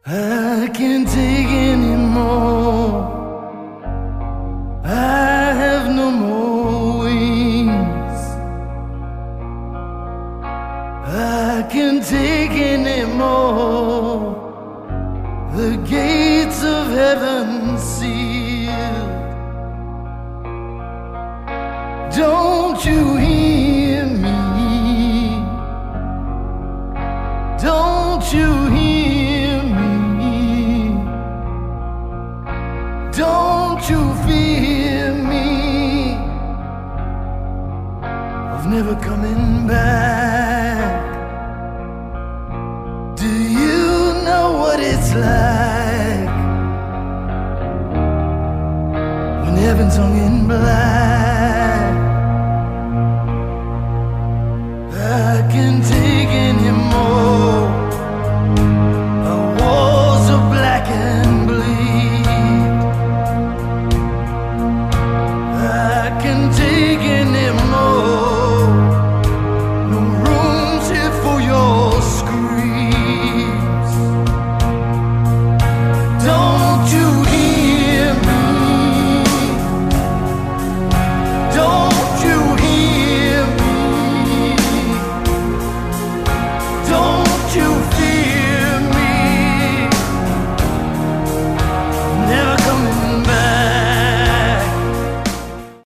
I can't take anymore. I have no more wings. I can't take anymore. The gates of heaven sealed. Don't you hear me? Don't you hear me? Don't you fear me? Of never coming back. Do you know what it's like when heaven's hung in black? I can't take anymore. Our walls are black and bleed. I can't take anymore. No room's here for your screams. Don't you hear me? Don't you hear me? Don't